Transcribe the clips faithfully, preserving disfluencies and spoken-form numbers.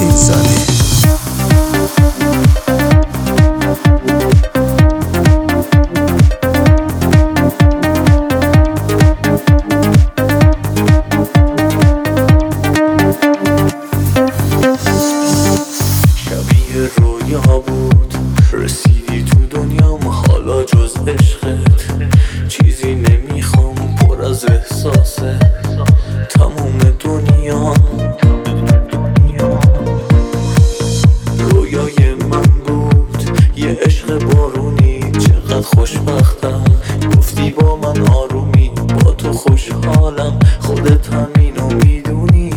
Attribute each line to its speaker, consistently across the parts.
Speaker 1: زاده.
Speaker 2: شبیه رویا بود رسیدی تو دنیام، حالا جز عشقت چیزی نمیخوام، پر از احساسه تموم دنیا. رویای من بود یه عشق بارونی، چقدر خوشبختم گفتی با من آرومی، با تو خوشحالم خودت همینو میدونی.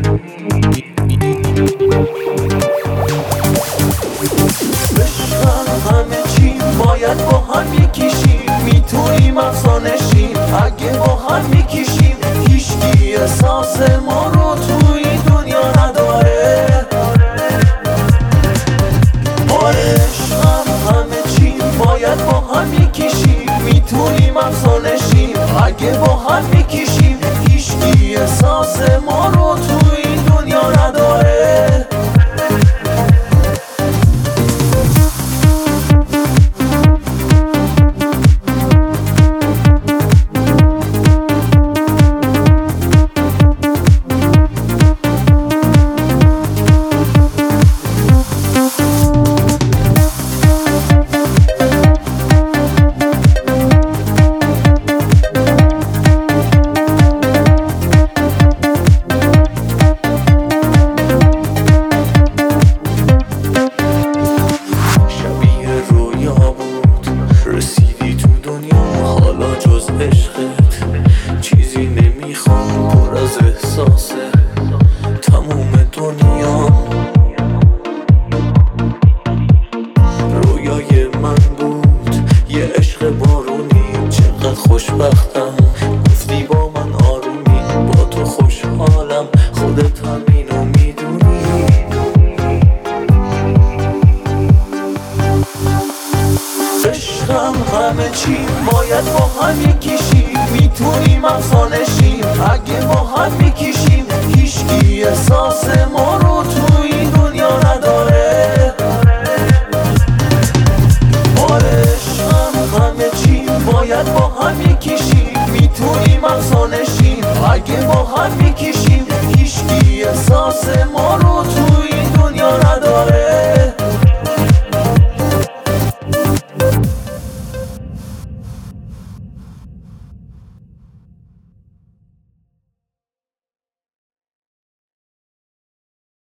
Speaker 2: همه چی باید با هم یکیشیم، میتونیم افسانشیم اگه با هم میکشیم. هیچکی احساس ما رو تو این دنیا نداره. عشقم همه چی باید با هم یکیشیم، میتونیم افسانشیم اگه با هم میکشیم. هیچکی احساس ما رو تو این دنیا نداره. رسیدی تو دنیا، حالا جز عشقت چیزی نمیخوام، پر از احساسه تموم دنیا. رویای من بود یه عشق بارونی، چقدر خوشبختم گفتی با من آرومی، با تو خوشحالم خودت همینو میدونی. عشقم همه چی باید با هم یکیشیم، میتونیم افسانشیم اگه با هم میکشیم. هیچکی احساس ما رو تو